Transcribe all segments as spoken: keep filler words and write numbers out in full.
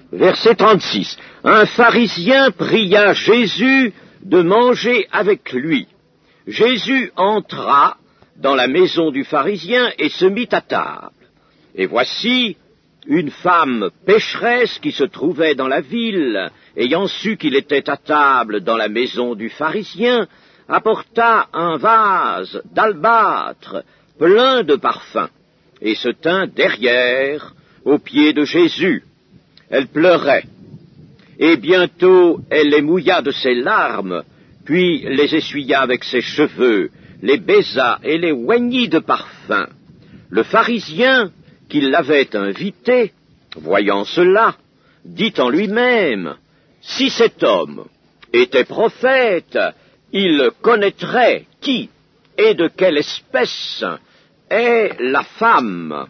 Verset trente-six. Un pharisien pria Jésus de manger avec lui. Jésus entra dans la maison du pharisien et se mit à table. Et voici une femme pécheresse qui se trouvait dans la ville, ayant su qu'il était à table dans la maison du pharisien, apporta un vase d'albâtre plein de parfums, et se tint derrière, aux pieds de Jésus. Elle pleurait, et bientôt elle les mouilla de ses larmes, puis les essuya avec ses cheveux, les baisa et les oignit de parfum. Le pharisien, qui l'avait invité, voyant cela, dit en lui-même, « Si cet homme était prophète, il connaîtrait qui et de quelle espèce est la femme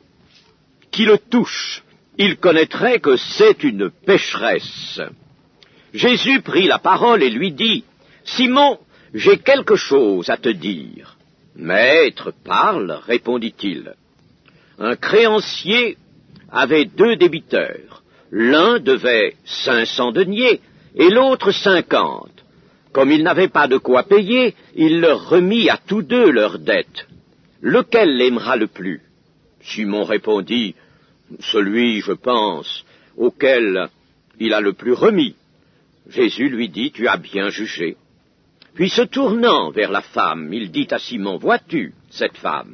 qui le touche. Il connaîtrait que c'est une pécheresse. » Jésus prit la parole et lui dit, « Simon, j'ai quelque chose à te dire. »« Maître, parle, répondit-il. » Un créancier avait deux débiteurs. L'un devait cinq cents deniers et l'autre cinquante. Comme il n'avait pas de quoi payer, il leur remit à tous deux leurs dettes. Lequel l'aimera le plus? Simon répondit, celui, je pense, auquel il a le plus remis. Jésus lui dit, tu as bien jugé. Puis se tournant vers la femme, il dit à Simon, vois-tu cette femme?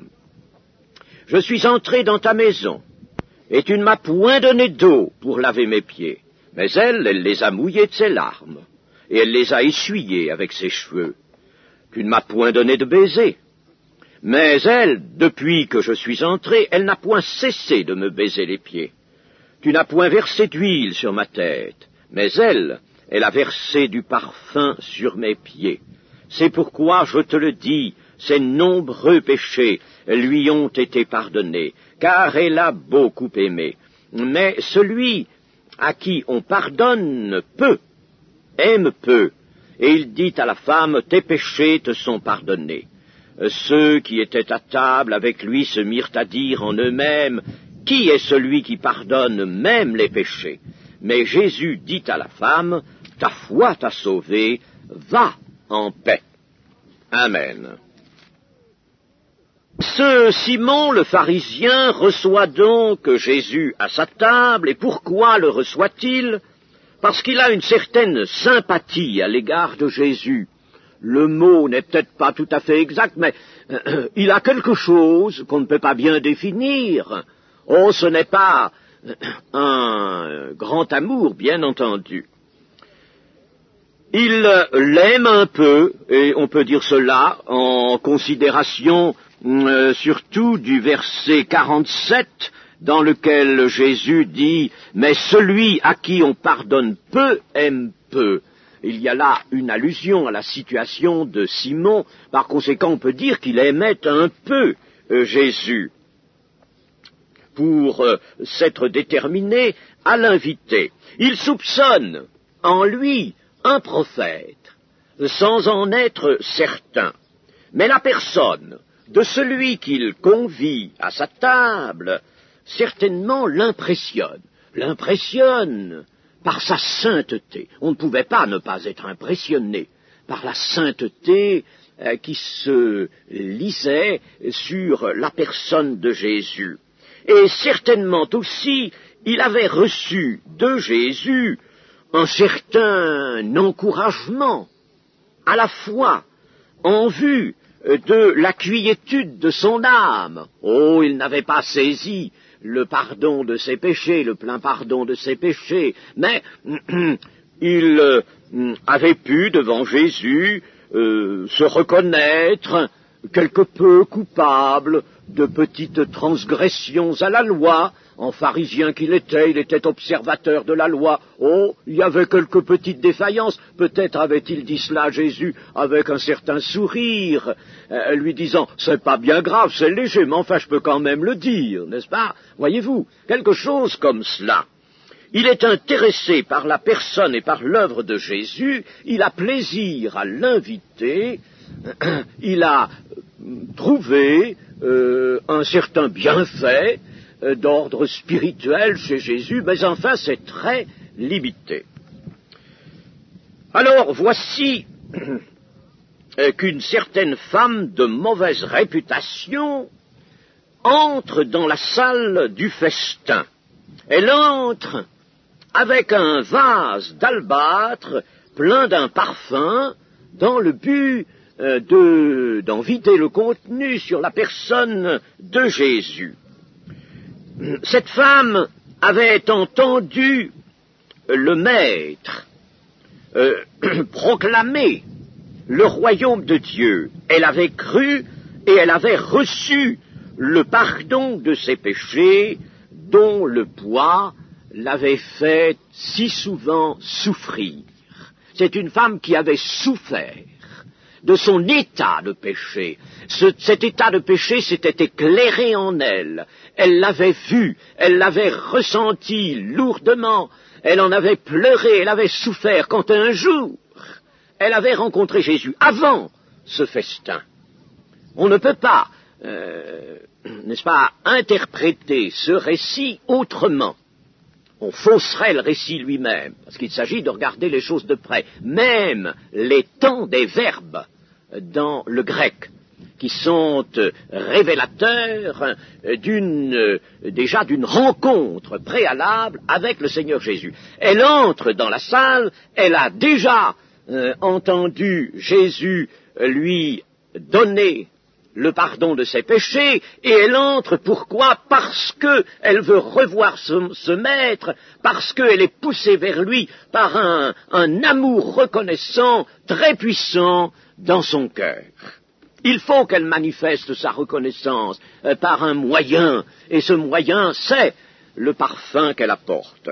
Je suis entré dans ta maison, et tu ne m'as point donné d'eau pour laver mes pieds. Mais elle, elle les a mouillés de ses larmes, et elle les a essuyés avec ses cheveux. Tu ne m'as point donné de baiser. Mais elle, depuis que je suis entré, elle n'a point cessé de me baiser les pieds. Tu n'as point versé d'huile sur ma tête, mais elle, elle a versé du parfum sur mes pieds. C'est pourquoi je te le dis, ses nombreux péchés lui ont été pardonnés, car elle a beaucoup aimé. Mais celui à qui on pardonne peu, aime peu. Et il dit à la femme, tes péchés te sont pardonnés. Ceux qui étaient à table avec lui se mirent à dire en eux-mêmes, qui est celui qui pardonne même les péchés? Mais Jésus dit à la femme, ta foi t'a sauvée, va en paix. Amen. Ce Simon le pharisien reçoit donc Jésus à sa table, et pourquoi le reçoit-il? Parce qu'il a une certaine sympathie à l'égard de Jésus. Le mot n'est peut-être pas tout à fait exact, mais euh, il a quelque chose qu'on ne peut pas bien définir. Oh, ce n'est pas euh, un grand amour, bien entendu. Il l'aime un peu, et on peut dire cela en considération euh, surtout du verset quarante-sept, dans lequel Jésus dit « Mais celui à qui on pardonne peu aime peu ». Il y a là une allusion à la situation de Simon, par conséquent on peut dire qu'il aimait un peu euh, Jésus pour euh, s'être déterminé à l'inviter. Il soupçonne en lui un prophète, sans en être certain. Mais la personne de celui qu'il convie à sa table, certainement l'impressionne. L'impressionne par sa sainteté. On ne pouvait pas ne pas être impressionné par la sainteté euh, qui se lisait sur la personne de Jésus. Et certainement aussi, il avait reçu de Jésus un certain encouragement, à la fois en vue de la quiétude de son âme. Oh, il n'avait pas saisi le pardon de ses péchés, le plein pardon de ses péchés, mais il euh, avait pu, devant Jésus, euh, se reconnaître quelque peu coupable de petites transgressions à la loi. En pharisien qu'il était, il était observateur de la loi. Oh, il y avait quelques petites défaillances. Peut-être avait-il dit cela à Jésus avec un certain sourire, euh, lui disant « C'est pas bien grave, c'est léger, mais enfin je peux quand même le dire, n'est-ce pas ?» Voyez-vous, quelque chose comme cela. Il est intéressé par la personne et par l'œuvre de Jésus, il a plaisir à l'inviter, il a trouvé euh, un certain bienfait euh, d'ordre spirituel chez Jésus, mais enfin c'est très limité. Alors voici euh, qu'une certaine femme de mauvaise réputation entre dans la salle du festin. Elle entre avec un vase d'albâtre plein d'un parfum dans le but euh, de, d'en vider le contenu sur la personne de Jésus. Cette femme avait entendu le Maître euh, proclamer le royaume de Dieu. Elle avait cru et elle avait reçu le pardon de ses péchés dont le poids l'avait fait si souvent souffrir. C'est une femme qui avait souffert de son état de péché. Ce, cet état de péché s'était éclairé en elle. Elle l'avait vu, elle l'avait ressenti lourdement, elle en avait pleuré, elle avait souffert quand un jour, elle avait rencontré Jésus avant ce festin. On ne peut pas, euh, n'est-ce pas, interpréter ce récit autrement. On fausserait le récit lui-même, parce qu'il s'agit de regarder les choses de près. Même les temps des verbes dans le grec, qui sont révélateurs d'une, déjà d'une rencontre préalable avec le Seigneur Jésus. Elle entre dans la salle, elle a déjà euh, entendu Jésus lui donner le pardon de ses péchés, et elle entre, pourquoi? Parce qu'elle veut revoir ce, ce maître, parce qu'elle est poussée vers lui par un, un amour reconnaissant, très puissant dans son cœur. Il faut qu'elle manifeste sa reconnaissance euh, par un moyen, et ce moyen, c'est le parfum qu'elle apporte.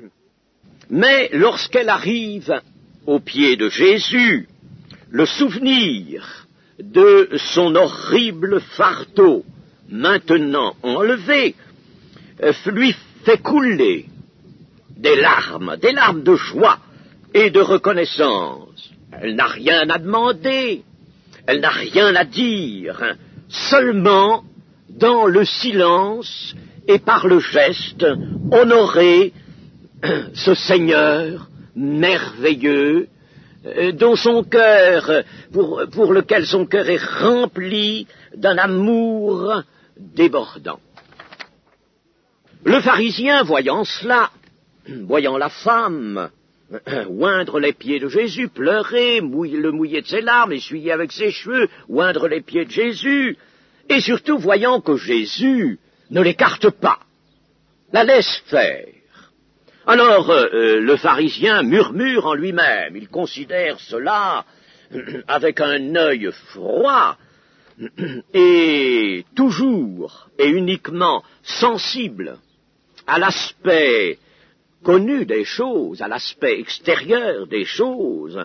Mais lorsqu'elle arrive aux pieds de Jésus, le souvenir de son horrible fardeau, maintenant enlevé, lui fait couler des larmes, des larmes de joie et de reconnaissance. Elle n'a rien à demander, elle n'a rien à dire, seulement dans le silence et par le geste, honorer ce Seigneur merveilleux, dont son cœur, pour, pour lequel son cœur est rempli d'un amour débordant. Le pharisien, voyant cela, voyant la femme oindre les pieds de Jésus, pleurer, mouiller, le mouiller de ses larmes, essuyer avec ses cheveux, oindre les pieds de Jésus, et surtout voyant que Jésus ne l'écarte pas, la laisse faire. Alors, euh, le pharisien murmure en lui-même, il considère cela avec un œil froid et toujours et uniquement sensible à l'aspect connu des choses, à l'aspect extérieur des choses.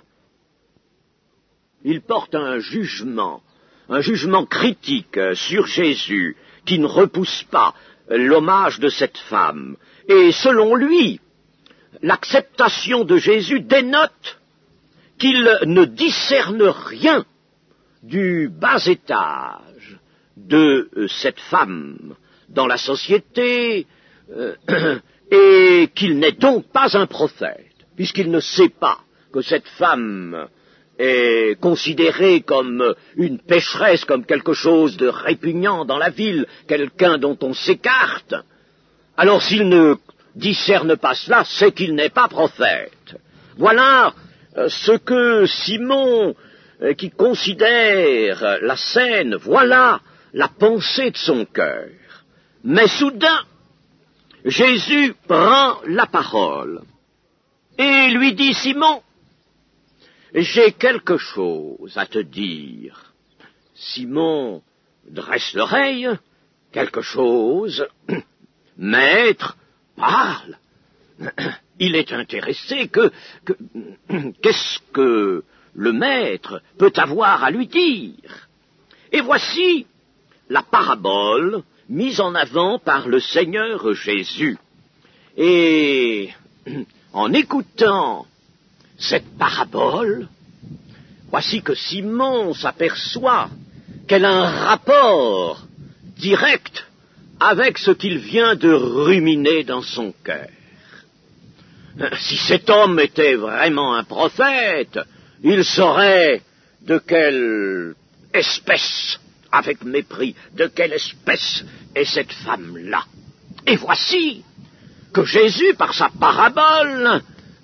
Il porte un jugement, un jugement critique sur Jésus qui ne repousse pas l'hommage de cette femme. Et selon lui, l'acceptation de Jésus dénote qu'il ne discerne rien du bas étage de cette femme dans la société euh, et qu'il n'est donc pas un prophète, puisqu'il ne sait pas que cette femme est considérée comme une pécheresse, comme quelque chose de répugnant dans la ville, quelqu'un dont on s'écarte. Alors s'il ne discerne pas cela, c'est qu'il n'est pas prophète. Voilà euh, ce que Simon, euh, qui considère la scène, voilà la pensée de son cœur. Mais soudain, Jésus prend la parole et lui dit, Simon, j'ai quelque chose à te dire. Simon dresse l'oreille, quelque chose, maître, parle. Il est intéressé que, que qu'est-ce que le maître peut avoir à lui dire. Et voici la parabole mise en avant par le Seigneur Jésus. Et en écoutant cette parabole, voici que Simon s'aperçoit qu'elle a un rapport direct avec ce qu'il vient de ruminer dans son cœur. Si cet homme était vraiment un prophète, il saurait de quelle espèce, avec mépris, de quelle espèce est cette femme-là. Et voici que Jésus, par sa parabole,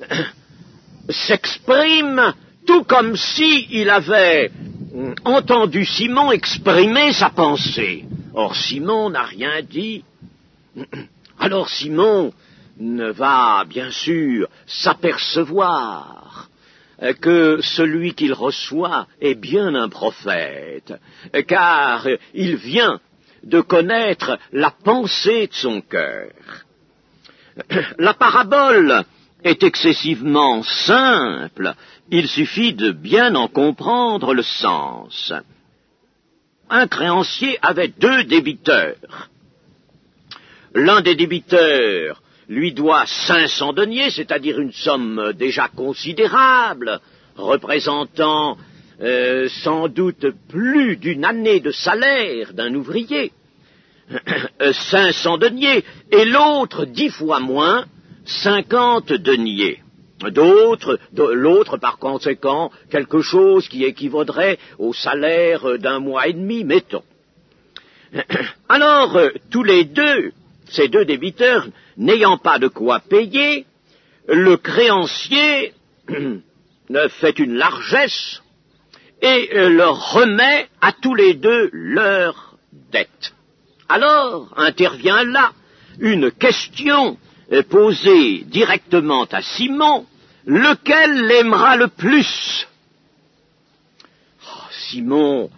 s'exprime tout comme s'il avait entendu Simon exprimer sa pensée. Or, Simon n'a rien dit. Alors Simon ne va bien sûr s'apercevoir que celui qu'il reçoit est bien un prophète, car il vient de connaître la pensée de son cœur. La parabole est excessivement simple, il suffit de bien en comprendre le sens. Un créancier avait deux débiteurs. L'un des débiteurs lui doit cinq cents deniers, c'est-à-dire une somme déjà considérable, représentant euh, sans doute plus d'une année de salaire d'un ouvrier, cinq cents deniers, et l'autre dix fois moins, cinquante deniers. D'autres, de, l'autre par conséquent, quelque chose qui équivaudrait au salaire d'un mois et demi, mettons. Alors, euh, tous les deux, ces deux débiteurs, n'ayant pas de quoi payer, le créancier fait une largesse et leur remet à tous les deux leur dette. Alors intervient là une question posée directement à Simon, lequel l'aimera le plus? Oh, Simon,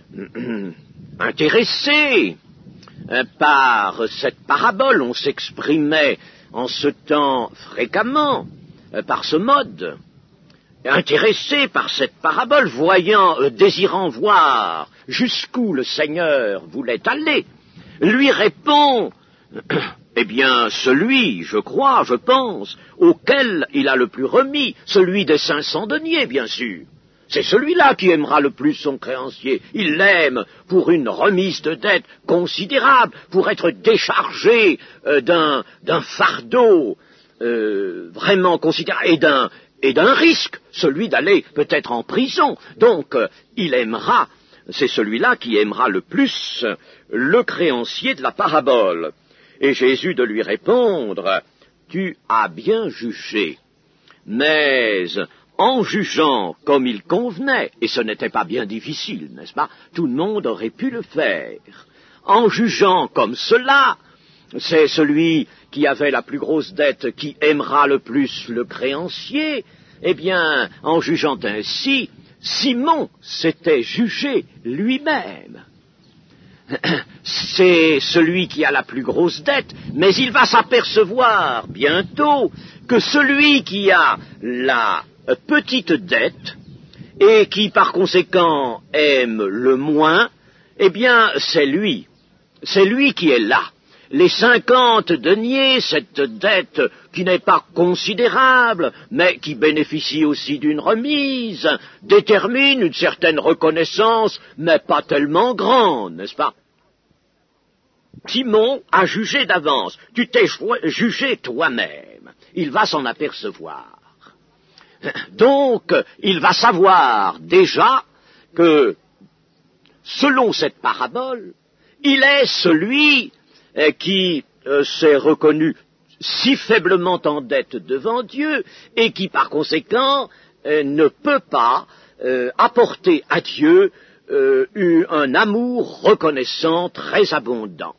intéressé par cette parabole, on s'exprimait en ce temps fréquemment par ce mode, intéressé par cette parabole, voyant, euh, désirant voir jusqu'où le Seigneur voulait aller, lui répond, eh bien, celui, je crois, je pense, auquel il a le plus remis, celui des cinq cents deniers, bien sûr. C'est celui-là qui aimera le plus son créancier. Il l'aime pour une remise de dette considérable, pour être déchargé euh, d'un, d'un fardeau euh, vraiment considérable et d'un, et d'un risque, celui d'aller peut-être en prison. Donc, euh, il aimera, c'est celui-là qui aimera le plus le créancier de la parabole. Et Jésus de lui répondre, « Tu as bien jugé, mais en jugeant comme il convenait, et ce n'était pas bien difficile, n'est-ce pas? Tout le monde aurait pu le faire. En jugeant comme cela, c'est celui qui avait la plus grosse dette qui aimera le plus le créancier. Eh bien, en jugeant ainsi, Simon s'était jugé lui-même. C'est celui qui a la plus grosse dette, mais il va s'apercevoir bientôt que celui qui a la petite dette et qui par conséquent aime le moins, eh bien c'est lui, c'est lui qui est là. Les cinquante deniers, cette dette qui n'est pas considérable, mais qui bénéficie aussi d'une remise, détermine une certaine reconnaissance, mais pas tellement grande, n'est-ce pas? Simon a jugé d'avance, tu t'es jugé toi-même, il va s'en apercevoir. Donc, il va savoir déjà que, selon cette parabole, il est celui qui euh, s'est reconnu si faiblement en dette devant Dieu et qui, par conséquent, euh, ne peut pas euh, apporter à Dieu euh, un amour reconnaissant très abondant.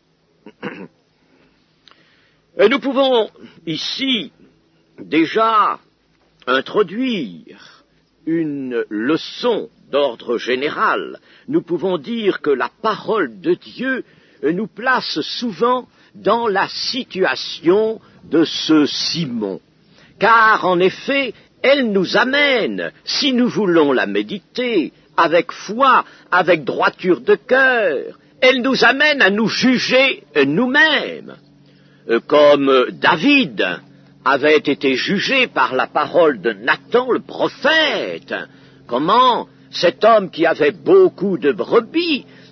Et nous pouvons ici déjà introduire une leçon d'ordre général. Nous pouvons dire que la parole de Dieu nous place souvent dans la situation de ce Simon, car en effet, elle nous amène, si nous voulons la méditer, avec foi, avec droiture de cœur, elle nous amène à nous juger nous-mêmes, comme David avait été jugé par la parole de Nathan le prophète. Comment cet homme qui avait beaucoup de brebis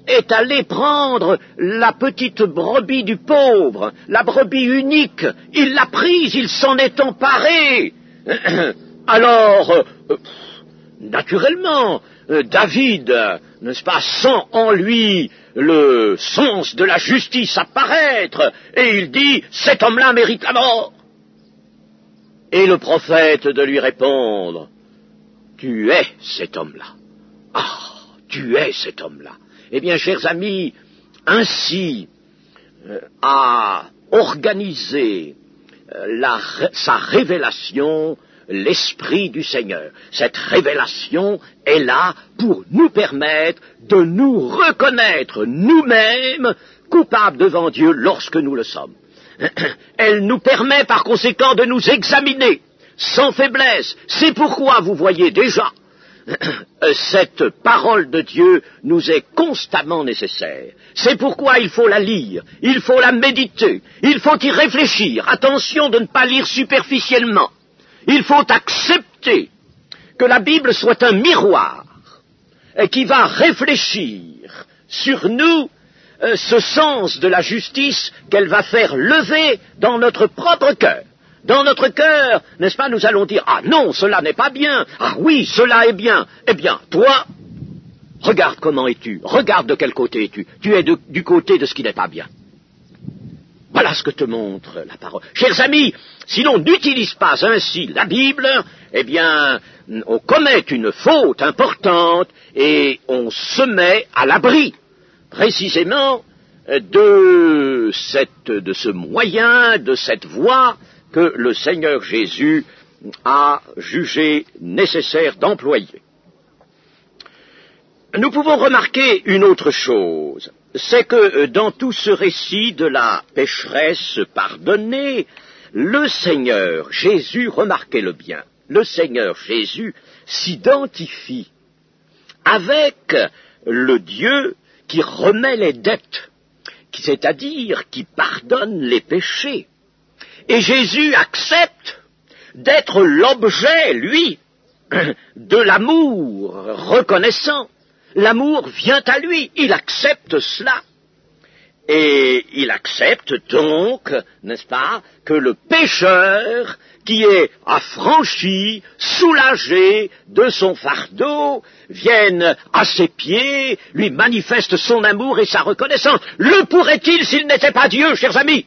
est allé prendre la petite brebis du pauvre, la brebis unique. Il l'a prise, il s'en est emparé. Alors, euh, naturellement, euh, David, n'est-ce pas, sent en lui le sens de la justice apparaître, et il dit, cet homme-là mérite la mort. Et le prophète de lui répondre, tu es cet homme-là. Ah, tu es cet homme-là. Eh bien, chers amis, ainsi euh, a organisé euh, la, sa révélation l'Esprit du Seigneur. Cette révélation est là pour nous permettre de nous reconnaître nous-mêmes coupables devant Dieu lorsque nous le sommes. Elle nous permet par conséquent de nous examiner sans faiblesse. C'est pourquoi vous voyez déjà, cette parole de Dieu nous est constamment nécessaire. C'est pourquoi il faut la lire, il faut la méditer, il faut y réfléchir. Attention de ne pas lire superficiellement. Il faut accepter que la Bible soit un miroir qui va réfléchir sur nous euh, ce sens de la justice qu'elle va faire lever dans notre propre cœur. Dans notre cœur, n'est-ce pas, nous allons dire, ah non, cela n'est pas bien, ah oui, cela est bien. Eh bien, toi, regarde comment es-tu, regarde de quel côté es-tu. Tu es de, du côté de ce qui n'est pas bien. Voilà ce que te montre la parole. Chers amis, si l'on n'utilise pas ainsi la Bible, eh bien, on commet une faute importante et on se met à l'abri, précisément, de, cette, de ce moyen, de cette voie que le Seigneur Jésus a jugé nécessaire d'employer. Nous pouvons remarquer une autre chose, c'est que dans tout ce récit de la pécheresse pardonnée, le Seigneur Jésus, remarquez-le bien, le Seigneur Jésus s'identifie avec le Dieu qui remet les dettes, c'est-à-dire qui pardonne les péchés. Et Jésus accepte d'être l'objet, lui, de l'amour reconnaissant. L'amour vient à lui, il accepte cela. Et il accepte donc, n'est-ce pas, que le pécheur qui est affranchi, soulagé de son fardeau, vienne à ses pieds, lui manifeste son amour et sa reconnaissance. Le pourrait-il s'il n'était pas Dieu, chers amis?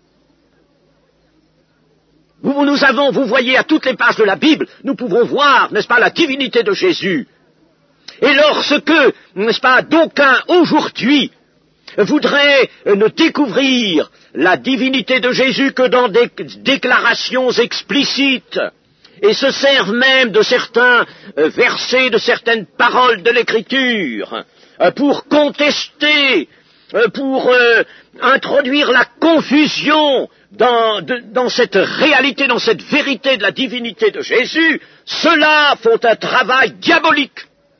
Vous, nous avons, vous voyez, à toutes les pages de la Bible, nous pouvons voir, n'est-ce pas, la divinité de Jésus. Et lorsque, n'est-ce pas, d'aucuns aujourd'hui voudraient ne découvrir la divinité de Jésus que dans des déclarations explicites, et se servent même de certains versets, de certaines paroles de l'Écriture, pour contester, pour euh, introduire la confusion dans, de, dans cette réalité, dans cette vérité de la divinité de Jésus, ceux-là font un travail diabolique.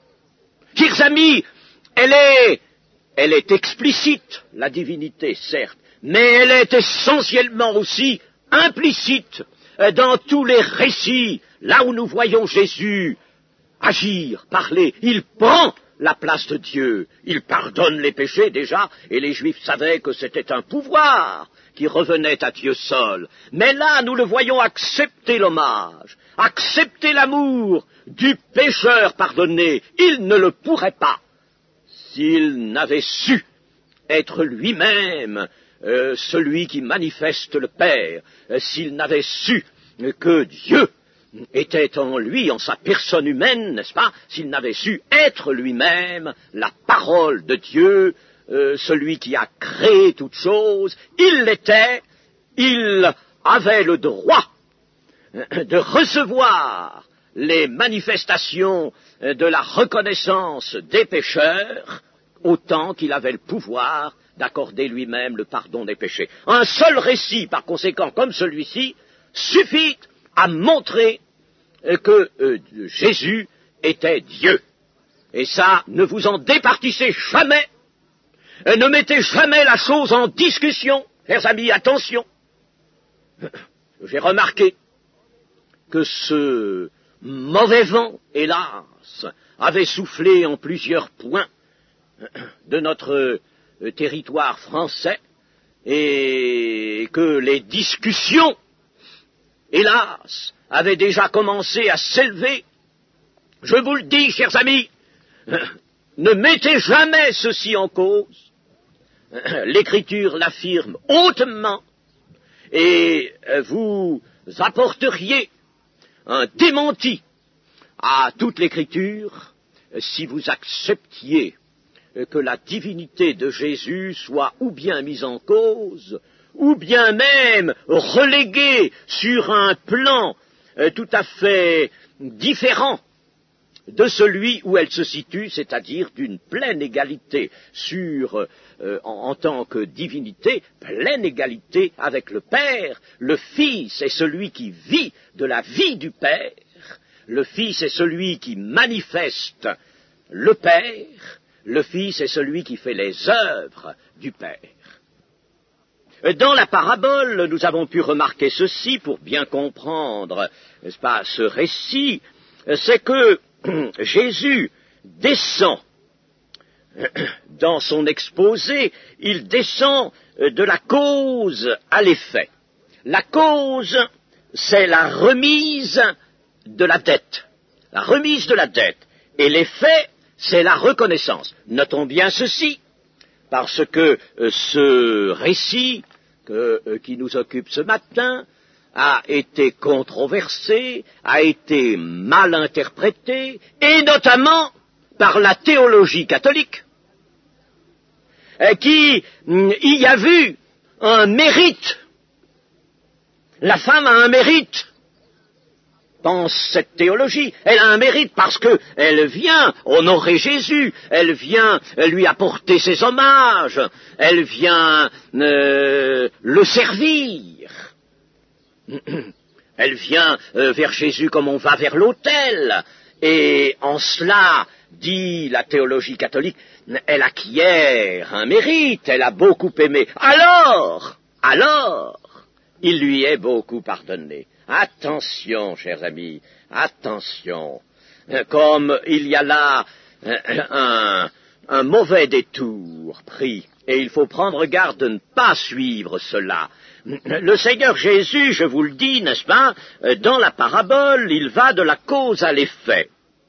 Chers amis, elle est, elle est explicite, la divinité, certes, mais elle est essentiellement aussi implicite dans tous les récits, là où nous voyons Jésus agir, parler. Il prend la place de Dieu, il pardonne les péchés déjà, et les Juifs savaient que c'était un pouvoir qui revenait à Dieu seul. Mais là, nous le voyons accepter l'hommage, accepter l'amour du pécheur pardonné. Il ne le pourrait pas s'il n'avait su être lui-même euh, celui qui manifeste le Père, euh, s'il n'avait su euh, que Dieu était en lui, en sa personne humaine, n'est-ce pas, s'il n'avait su être lui-même la parole de Dieu, euh, celui qui a créé toutes choses, il l'était, il avait le droit de recevoir les manifestations de la reconnaissance des pécheurs, autant qu'il avait le pouvoir d'accorder lui-même le pardon des péchés. Un seul récit, par conséquent, comme celui-ci, suffit à montrer que euh, Jésus était Dieu. Et ça, ne vous en départissez jamais, ne mettez jamais la chose en discussion, chers amis, attention. J'ai remarqué que ce mauvais vent, hélas, avait soufflé en plusieurs points de notre territoire français et que les discussions, hélas, avaient déjà commencé à s'élever, je vous le dis, chers amis, ne mettez jamais ceci en cause. L'Écriture l'affirme hautement et vous apporteriez un démenti à toute l'Écriture si vous acceptiez que la divinité de Jésus soit ou bien mise en cause, ou bien même reléguée sur un plan tout à fait différent de celui où elle se situe, c'est-à-dire d'une pleine égalité sur, euh, en, en tant que divinité, pleine égalité avec le Père. Le Fils est celui qui vit de la vie du Père, le Fils est celui qui manifeste le Père, le Fils est celui qui fait les œuvres du Père. Dans la parabole, nous avons pu remarquer ceci pour bien comprendre, n'est-ce pas, ce récit, c'est que Jésus descend dans son exposé, il descend de la cause à l'effet. La cause, c'est la remise de la dette, la remise de la dette, et l'effet, c'est la reconnaissance. Notons bien ceci, parce que euh, ce récit que, euh, qui nous occupe ce matin a été controversé, a été mal interprété, et notamment par la théologie catholique, qui y a vu un mérite. La femme a un mérite, pense cette théologie. Elle a un mérite parce qu'elle vient honorer Jésus, elle vient lui apporter ses hommages, elle vient euh, le servir. Elle vient euh, vers Jésus comme on va vers l'autel, et en cela, dit la théologie catholique, elle acquiert un mérite, elle a beaucoup aimé. Alors, alors, il lui est beaucoup pardonné. Attention, chers amis, attention, comme il y a là un, un mauvais détour pris, et il faut prendre garde de ne pas suivre cela. Le Seigneur Jésus, je vous le dis, n'est-ce pas, dans la parabole, il va de la cause à l'effet.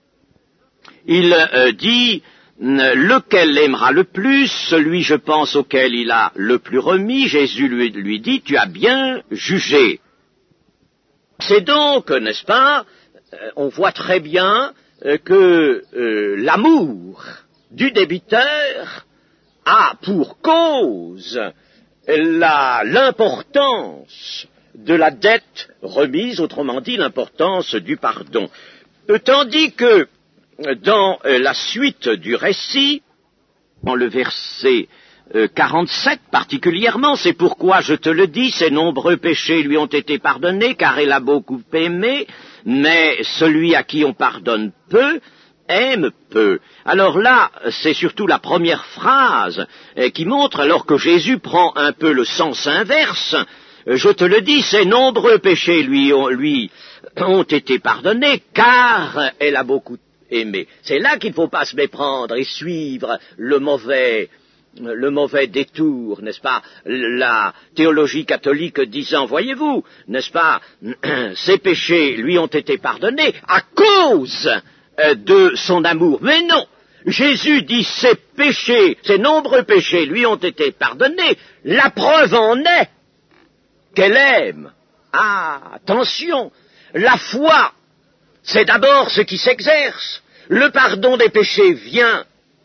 Il euh, dit, lequel aimera le plus, celui, je pense, auquel il a le plus remis. Jésus lui, lui dit, tu as bien jugé. C'est donc, n'est-ce pas, euh, on voit très bien euh, que euh, l'amour du débiteur a pour cause La, l'importance de la dette remise, autrement dit l'importance du pardon. Euh, tandis que dans euh, la suite du récit, dans le verset euh, quarante-sept particulièrement, c'est pourquoi je te le dis, ses nombreux péchés lui ont été pardonnés, car il a beaucoup aimé, mais celui à qui on pardonne peu, aime peu. Alors là, c'est surtout la première phrase eh, qui montre, alors que Jésus prend un peu le sens inverse, euh, je te le dis, ses nombreux péchés lui ont, lui ont été pardonnés, car elle a beaucoup aimé. C'est là qu'il ne faut pas se méprendre et suivre le mauvais, le mauvais détour, n'est-ce pas, la théologie catholique disant, voyez-vous, n'est-ce pas, ses péchés lui ont été pardonnés à cause de son amour. Mais non, Jésus dit ses péchés, ses nombreux péchés lui ont été pardonnés. La preuve en est qu'elle aime. Ah, attention, la foi, c'est d'abord ce qui s'exerce. Le pardon des péchés vient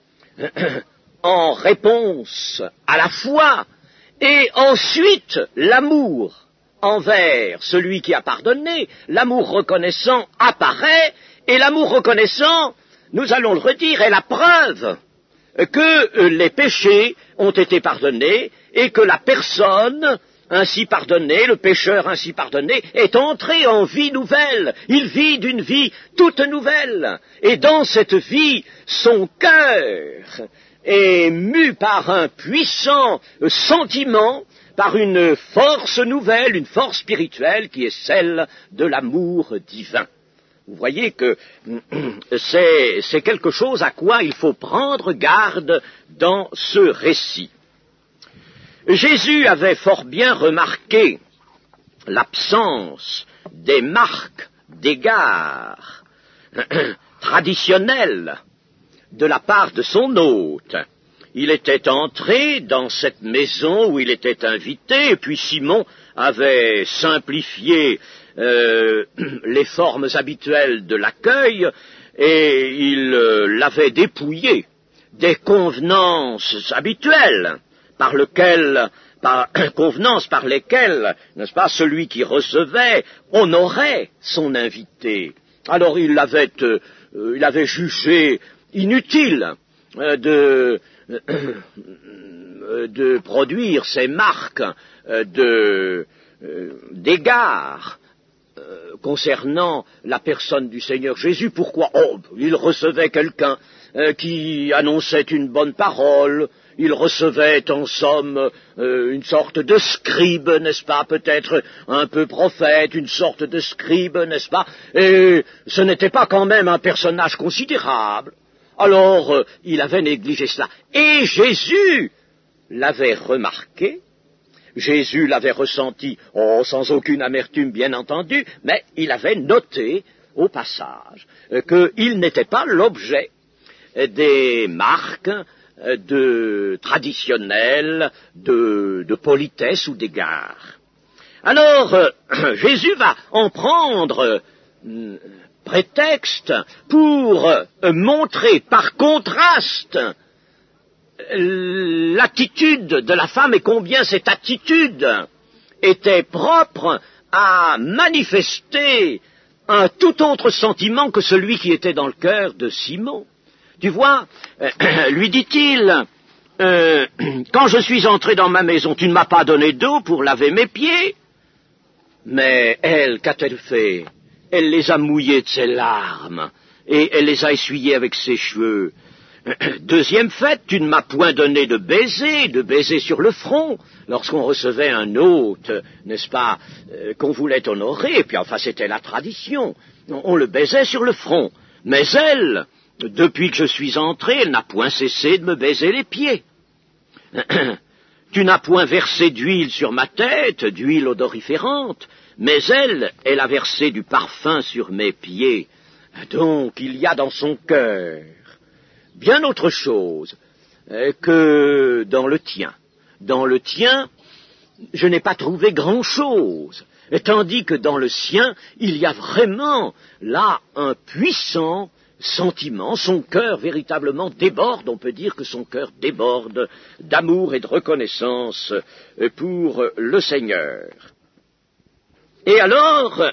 en réponse à la foi, et ensuite l'amour envers celui qui a pardonné, l'amour reconnaissant apparaît. Et l'amour reconnaissant, nous allons le redire, est la preuve que les péchés ont été pardonnés et que la personne ainsi pardonnée, le pécheur ainsi pardonné, est entré en vie nouvelle. Il vit d'une vie toute nouvelle. Et dans cette vie, son cœur est mu par un puissant sentiment, par une force nouvelle, une force spirituelle qui est celle de l'amour divin. Vous voyez que c'est, c'est quelque chose à quoi il faut prendre garde dans ce récit. Jésus avait fort bien remarqué l'absence des marques d'égard traditionnelles de la part de son hôte. Il était entré dans cette maison où il était invité, et puis Simon avait simplifié euh, les formes habituelles de l'accueil, et il euh, l'avait dépouillé des convenances habituelles, par lesquelles, par, convenances par lesquelles, n'est-ce pas, celui qui recevait honorait son invité. Alors il avait, euh, il avait jugé inutile euh, de de produire ces marques de, d'égard euh, concernant la personne du Seigneur Jésus. Pourquoi? Oh, il recevait quelqu'un euh, qui annonçait une bonne parole, il recevait en somme euh, une sorte de scribe, n'est-ce pas, peut-être un peu prophète, une sorte de scribe, n'est-ce pas, et ce n'était pas quand même un personnage considérable. Alors, euh, il avait négligé cela. Et Jésus l'avait remarqué, Jésus l'avait ressenti, oh, sans aucune amertume bien entendu, mais il avait noté au passage euh, qu'il n'était pas l'objet euh, des marques euh, de, traditionnelles de, de politesse ou d'égard. Alors, euh, Jésus va en prendre euh, prétexte pour euh, montrer par contraste l'attitude de la femme et combien cette attitude était propre à manifester un tout autre sentiment que celui qui était dans le cœur de Simon. Tu vois, euh, lui dit-il, euh, quand je suis entré dans ma maison, tu ne m'as pas donné d'eau pour laver mes pieds. Mais elle, qu'a-t-elle fait? Elle les a mouillés de ses larmes et elle les a essuyés avec ses cheveux. Deuxième fait, tu ne m'as point donné de baiser, de baiser sur le front, lorsqu'on recevait un hôte, n'est-ce pas, euh, qu'on voulait honorer, et puis enfin c'était la tradition, on, on le baisait sur le front. Mais elle, depuis que je suis entré, elle n'a point cessé de me baiser les pieds. Tu n'as point versé d'huile sur ma tête, d'huile odoriférante, mais elle, elle a versé du parfum sur mes pieds. Donc il y a dans son cœur bien autre chose euh, que dans le tien. Dans le tien, je n'ai pas trouvé grand-chose, tandis que dans le sien, il y a vraiment là un puissant sentiment. Son cœur véritablement déborde, on peut dire que son cœur déborde d'amour et de reconnaissance pour le Seigneur. Et alors,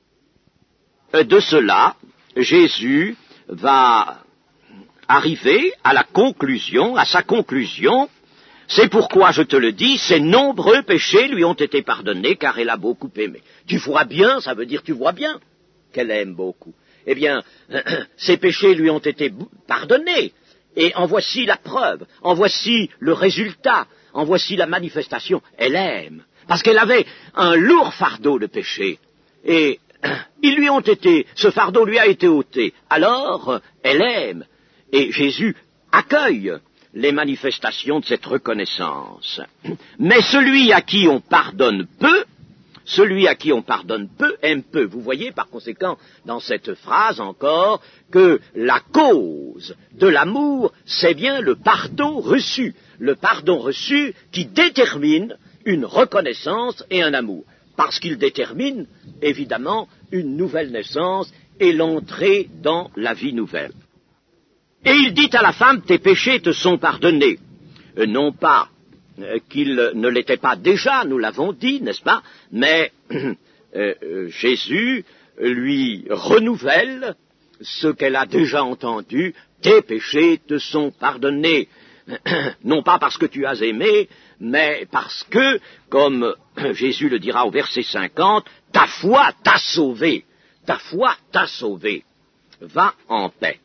de cela, Jésus va arriver à la conclusion, à sa conclusion, c'est pourquoi je te le dis, ses nombreux péchés lui ont été pardonnés, car elle a beaucoup aimé. Tu vois bien, ça veut dire tu vois bien qu'elle aime beaucoup. Eh bien, ses péchés lui ont été pardonnés, et en voici la preuve, en voici le résultat, en voici la manifestation. Elle aime, parce qu'elle avait un lourd fardeau de péché, et ils lui ont été, ce fardeau lui a été ôté. Alors, elle aime. Et Jésus accueille les manifestations de cette reconnaissance. Mais celui à qui on pardonne peu, celui à qui on pardonne peu aime peu. Vous voyez par conséquent dans cette phrase encore que la cause de l'amour, c'est bien le pardon reçu. Le pardon reçu qui détermine une reconnaissance et un amour. Parce qu'il détermine, évidemment, une nouvelle naissance et l'entrée dans la vie nouvelle. Et il dit à la femme, tes péchés te sont pardonnés. Euh, non pas euh, qu'ils ne l'étaient pas déjà, nous l'avons dit, n'est-ce pas, mais euh, euh, Jésus lui renouvelle ce qu'elle a déjà entendu, tes péchés te sont pardonnés. Non pas parce que tu as aimé, mais parce que, comme Jésus le dira au verset cinquante, ta foi t'a sauvé, ta foi t'a sauvé. Va en paix.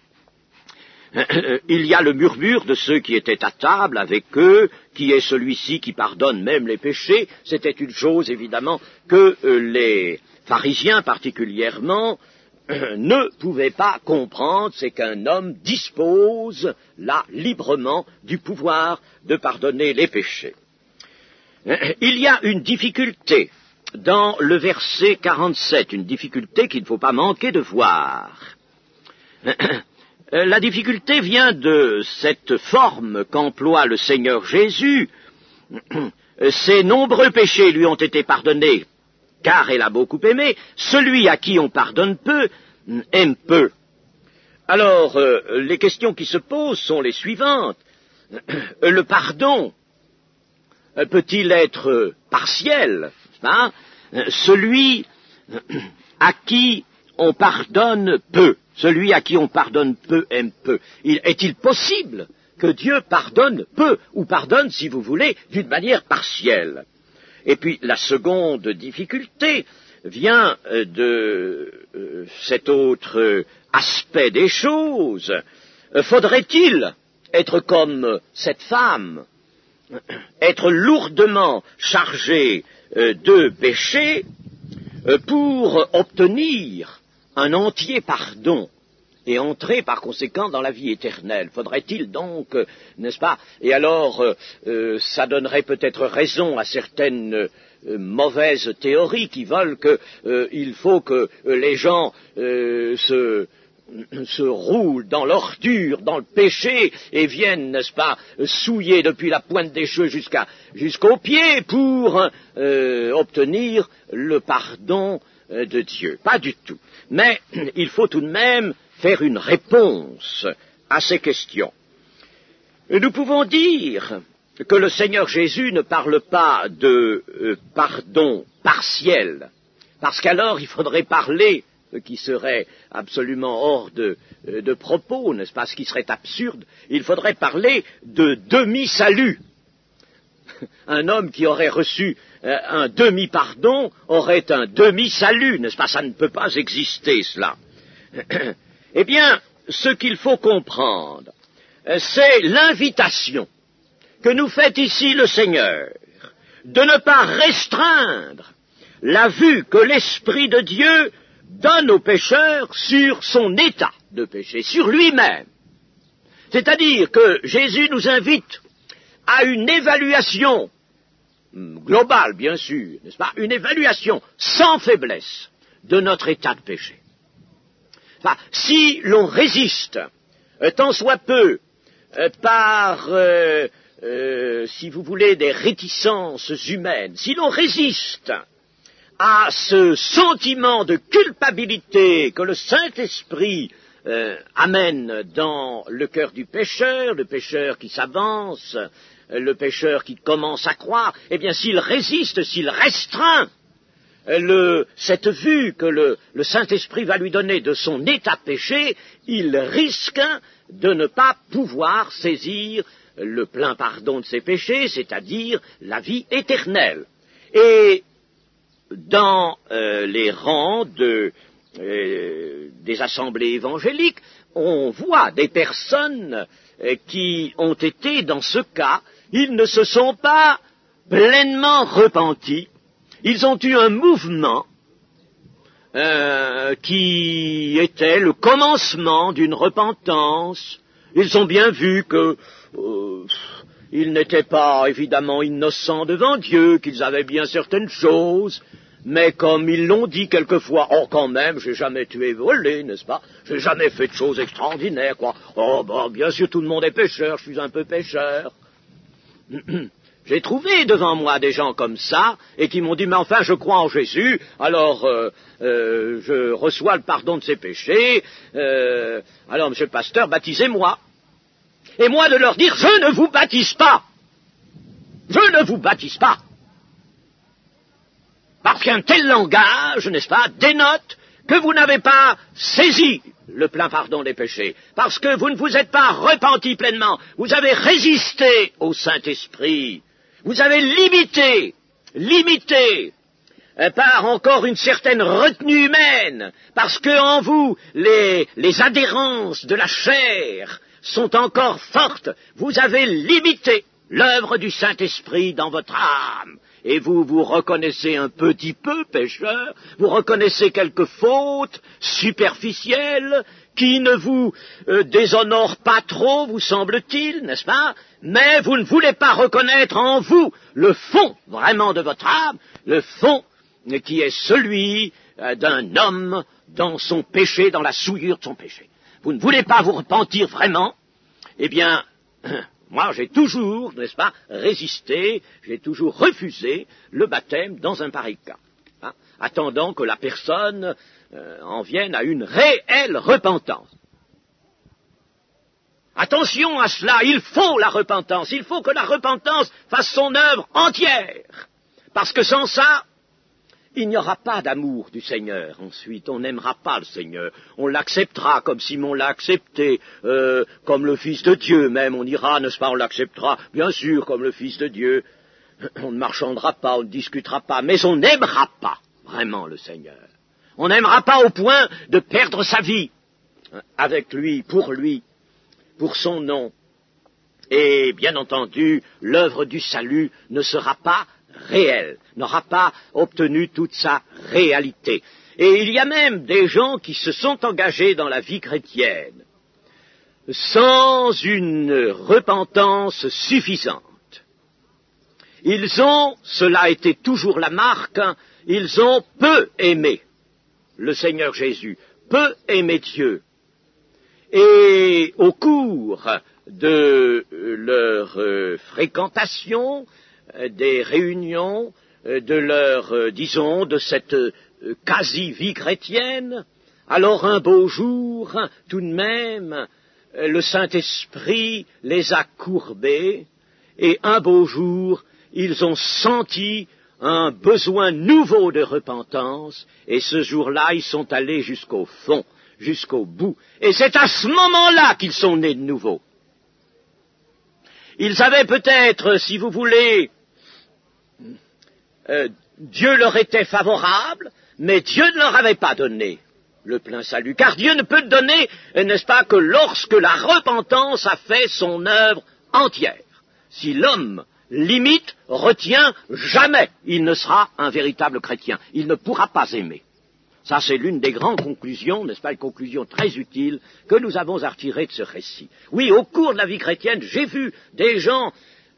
Il y a le murmure de ceux qui étaient à table avec eux, qui est celui-ci qui pardonne même les péchés. C'était une chose, évidemment, que euh, les pharisiens particulièrement ne pouvait pas comprendre, c'est qu'un homme dispose là librement du pouvoir de pardonner les péchés. Il y a une difficulté dans le verset quarante-sept, une difficulté qu'il ne faut pas manquer de voir. La difficulté vient de cette forme qu'emploie le Seigneur Jésus. Ses nombreux péchés lui ont été pardonnés, car elle a beaucoup aimé. Celui à qui on pardonne peu, aime peu. Alors, euh, les questions qui se posent sont les suivantes. Le pardon peut-il être partiel, hein? Celui à qui on pardonne peu, celui à qui on pardonne peu aime peu. Est-il possible que Dieu pardonne peu, ou pardonne, si vous voulez, d'une manière partielle? Et puis la seconde difficulté vient de euh, cet autre aspect des choses. Faudrait-il être comme cette femme, être lourdement chargé euh, de péché euh, pour obtenir un entier pardon et entrer par conséquent dans la vie éternelle? Faudrait-il donc, euh, n'est-ce pas? Et alors, euh, euh, ça donnerait peut-être raison à certaines euh, mauvaises théories qui veulent qu'il euh, faut que euh, les gens euh, se se roulent dans l'ordure, dans le péché, et viennent, n'est-ce pas, souiller depuis la pointe des cheveux jusqu'à jusqu'aux pieds pour euh, obtenir le pardon euh, de Dieu. Pas du tout. Mais il faut tout de même faire une réponse à ces questions. Nous pouvons dire que le Seigneur Jésus ne parle pas de euh, pardon partiel, parce qu'alors il faudrait parler, ce qui serait absolument hors de, euh, de propos, n'est-ce pas, ce qui serait absurde, il faudrait parler de demi-salut. Un homme qui aurait reçu euh, un demi-pardon aurait un demi-salut, n'est-ce pas, ça ne peut pas exister cela. Eh bien, ce qu'il faut comprendre, c'est l'invitation que nous fait ici le Seigneur de ne pas restreindre la vue que l'Esprit de Dieu donne au pécheur sur son état de péché, sur lui-même. C'est-à-dire que Jésus nous invite à une évaluation globale, bien sûr, n'est-ce pas, une évaluation sans faiblesse de notre état de péché. Enfin, si l'on résiste, euh, tant soit peu, euh, par, euh, euh, si vous voulez, des réticences humaines, si l'on résiste à ce sentiment de culpabilité que le Saint-Esprit euh, amène dans le cœur du pécheur, le pécheur qui s'avance, euh, le pécheur qui commence à croire, eh bien s'il résiste, s'il restreint Le, cette vue que le, le Saint-Esprit va lui donner de son état de péché, il risque de ne pas pouvoir saisir le plein pardon de ses péchés, c'est-à-dire la vie éternelle. Et dans euh, les rangs de, euh, des assemblées évangéliques, on voit des personnes euh, qui ont été dans ce cas, ils ne se sont pas pleinement repentis. Ils ont eu un mouvement euh, qui était le commencement d'une repentance. Ils ont bien vu que euh, ils n'étaient pas évidemment innocents devant Dieu, qu'ils avaient bien certaines choses, mais comme ils l'ont dit quelquefois, oh quand même, j'ai jamais tué volé, n'est-ce pas? J'ai jamais fait de choses extraordinaires, quoi. Oh bon, bien sûr, tout le monde est pécheur, je suis un peu pécheur. J'ai trouvé devant moi des gens comme ça, et qui m'ont dit, mais enfin, je crois en Jésus, alors euh, euh, je reçois le pardon de ses péchés, euh, alors, monsieur le pasteur, baptisez-moi. Et moi de leur dire, je ne vous baptise pas. Je ne vous baptise pas. Parce qu'un tel langage, n'est-ce pas, dénote que vous n'avez pas saisi le plein pardon des péchés, parce que vous ne vous êtes pas repenti pleinement, vous avez résisté au Saint-Esprit. Vous avez limité, limité, par encore une certaine retenue humaine, parce que en vous, les, les adhérences de la chair sont encore fortes. Vous avez limité l'œuvre du Saint-Esprit dans votre âme. et vous vous reconnaissez un petit peu pécheur, vous reconnaissez quelques fautes superficielles qui ne vous euh, déshonorent pas trop, vous semble-t-il, n'est-ce pas? Mais vous ne voulez pas reconnaître en vous le fond vraiment de votre âme, le fond qui est celui euh, d'un homme dans son péché, dans la souillure de son péché. Vous ne voulez pas vous repentir vraiment? Eh bien, moi j'ai toujours, n'est-ce pas, résisté, j'ai toujours refusé le baptême dans un pareil cas, hein, attendant que la personne euh, en vienne à une réelle repentance. Attention à cela, il faut la repentance, il faut que la repentance fasse son œuvre entière, parce que sans ça, il n'y aura pas d'amour du Seigneur. Ensuite, on n'aimera pas le Seigneur. On l'acceptera comme Simon l'a accepté, euh, comme le Fils de Dieu même. On ira, n'est-ce pas, on l'acceptera, bien sûr, comme le Fils de Dieu. On ne marchandera pas, on ne discutera pas, mais on n'aimera pas vraiment le Seigneur. On n'aimera pas au point de perdre sa vie avec lui, pour lui, pour son nom. Et bien entendu, l'œuvre du salut ne sera pas réel, n'aura pas obtenu toute sa réalité. Et il y a même des gens qui se sont engagés dans la vie chrétienne sans une repentance suffisante. Ils ont, cela a été toujours la marque, ils ont peu aimé le Seigneur Jésus, peu aimé Dieu. Et au cours de leur euh, fréquentation, des réunions, de leur, euh, disons, de cette euh, quasi-vie chrétienne, alors un beau jour, tout de même, euh, le Saint-Esprit les a courbés, et un beau jour, ils ont senti un besoin nouveau de repentance, et ce jour-là, ils sont allés jusqu'au fond, jusqu'au bout. Et c'est à ce moment-là qu'ils sont nés de nouveau. Ils avaient peut-être, si vous voulez, Euh, Dieu leur était favorable, mais Dieu ne leur avait pas donné le plein salut, car Dieu ne peut le donner, n'est-ce pas, que lorsque la repentance a fait son œuvre entière. Si l'homme limite, retient, jamais il ne sera un véritable chrétien. Il ne pourra pas aimer. Ça, c'est l'une des grandes conclusions, n'est-ce pas, une conclusion très utile que nous avons à retirer de ce récit. Oui, au cours de la vie chrétienne, j'ai vu des gens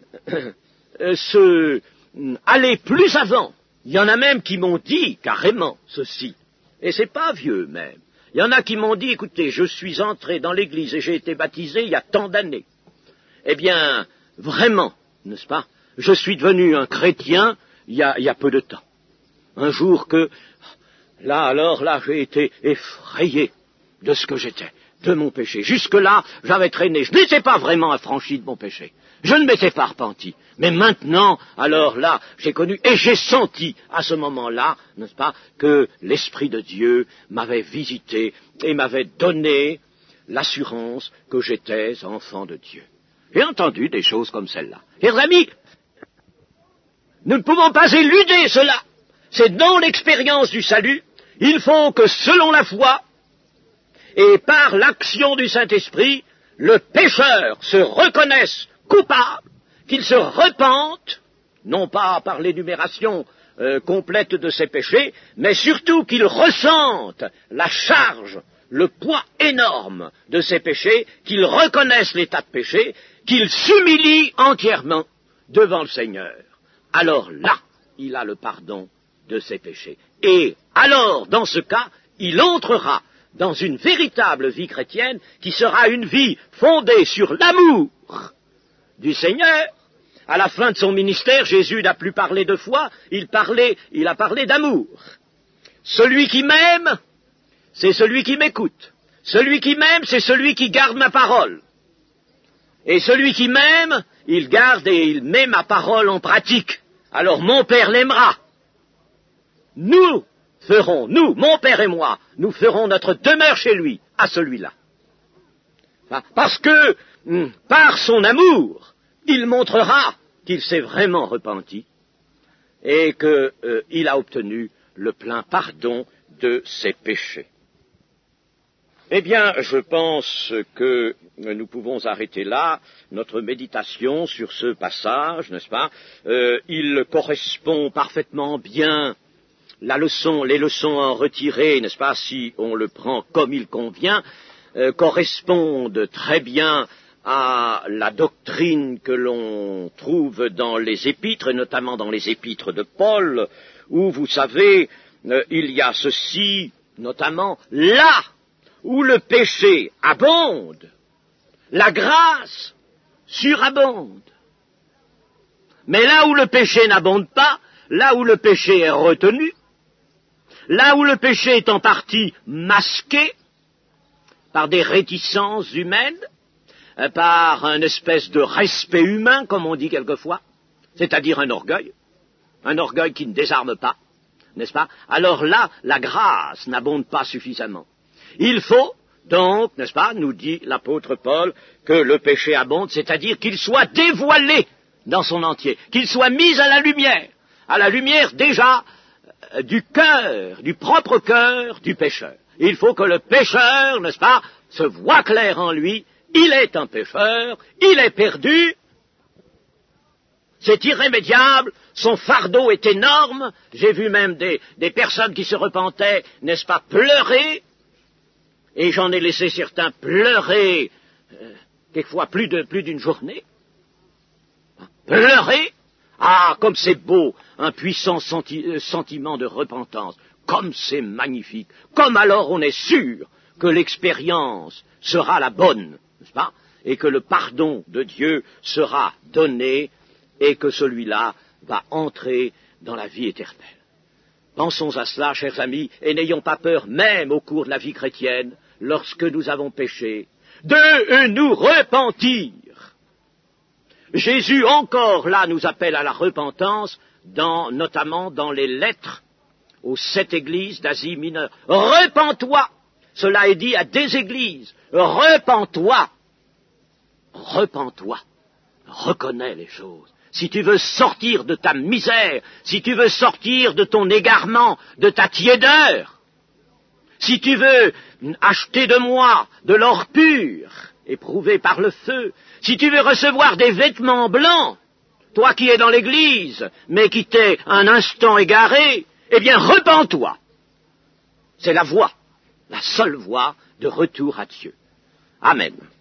euh, se... aller plus avant. Il y en a même qui m'ont dit carrément ceci, et c'est pas vieux même. Il y en a qui m'ont dit, écoutez, je suis entré dans l'église et j'ai été baptisé il y a tant d'années. Eh bien, vraiment, n'est-ce pas, je suis devenu un chrétien il y a, il y a peu de temps. Un jour que, là alors, là, j'ai été effrayé de ce que j'étais, de mon péché. Jusque-là, j'avais traîné, je n'étais pas vraiment affranchi de mon péché. Je ne m'étais pas repenti. Mais maintenant, alors là, j'ai connu et j'ai senti à ce moment-là, n'est-ce pas, que l'Esprit de Dieu m'avait visité et m'avait donné l'assurance que j'étais enfant de Dieu. J'ai entendu des choses comme celle-là. Chers amis, nous ne pouvons pas éluder cela. C'est dans l'expérience du salut, il faut que selon la foi et par l'action du Saint-Esprit, le pécheur se reconnaisse coupable, qu'il se repente, non pas par l'énumération euh, complète de ses péchés, mais surtout qu'il ressente la charge, le poids énorme de ses péchés, qu'il reconnaisse l'état de péché, qu'il s'humilie entièrement devant le Seigneur. Alors là, il a le pardon de ses péchés. Et alors, dans ce cas, il entrera dans une véritable vie chrétienne qui sera une vie fondée sur l'amour du Seigneur. À la fin de son ministère, Jésus n'a plus parlé de foi, il, parlait, il a parlé d'amour. Celui qui m'aime, c'est celui qui m'écoute. Celui qui m'aime, c'est celui qui garde ma parole. Et celui qui m'aime, il garde et il met ma parole en pratique. Alors mon Père l'aimera. Nous ferons, nous, mon Père et moi, nous ferons notre demeure chez lui, à celui-là. Parce que, par son amour, il montrera qu'il s'est vraiment repenti et qu'il euh, a obtenu le plein pardon de ses péchés. Eh bien, je pense que nous pouvons arrêter là notre méditation sur ce passage, n'est-ce pas? euh, Il correspond parfaitement bien, la leçon, les leçons en retirées, n'est-ce pas, si on le prend comme il convient, euh, correspondent très bien à la doctrine que l'on trouve dans les épîtres, et notamment dans les épîtres de Paul, où, vous savez, euh, il y a ceci, notamment là où le péché abonde, la grâce surabonde. Mais là où le péché n'abonde pas, là où le péché est retenu, là où le péché est en partie masqué par des réticences humaines, par une espèce de respect humain, comme on dit quelquefois, c'est-à-dire un orgueil, un orgueil qui ne désarme pas, n'est-ce pas? Alors là, la grâce n'abonde pas suffisamment. Il faut donc, n'est-ce pas, nous dit l'apôtre Paul, que le péché abonde, c'est-à-dire qu'il soit dévoilé dans son entier, qu'il soit mis à la lumière, à la lumière déjà euh, du cœur, du propre cœur du pécheur. Il faut que le pécheur, n'est-ce pas, se voie clair en lui, il est un pécheur, il est perdu, c'est irrémédiable, son fardeau est énorme, j'ai vu même des, des personnes qui se repentaient, n'est-ce pas, pleurer, et j'en ai laissé certains pleurer, euh, quelquefois plus de, plus d'une journée. Pleurer? Ah, comme c'est beau, un puissant senti, euh, sentiment de repentance, comme c'est magnifique, comme alors on est sûr que l'expérience sera la bonne, n'est-ce pas, et que le pardon de Dieu sera donné, et que celui-là va entrer dans la vie éternelle. Pensons à cela, chers amis, et n'ayons pas peur, même au cours de la vie chrétienne, lorsque nous avons péché, de nous repentir. Jésus, encore là, nous appelle à la repentance, dans, notamment dans les lettres aux sept églises d'Asie mineure. Repens-toi! Cela est dit à des églises. Repens-toi! Repens-toi! Reconnais les choses. Si tu veux sortir de ta misère, si tu veux sortir de ton égarement, de ta tiédeur, si tu veux acheter de moi de l'or pur, éprouvé par le feu, si tu veux recevoir des vêtements blancs, toi qui es dans l'église, mais qui t'es un instant égaré, eh bien repens-toi. C'est la voie, la seule voie de retour à Dieu. Amen.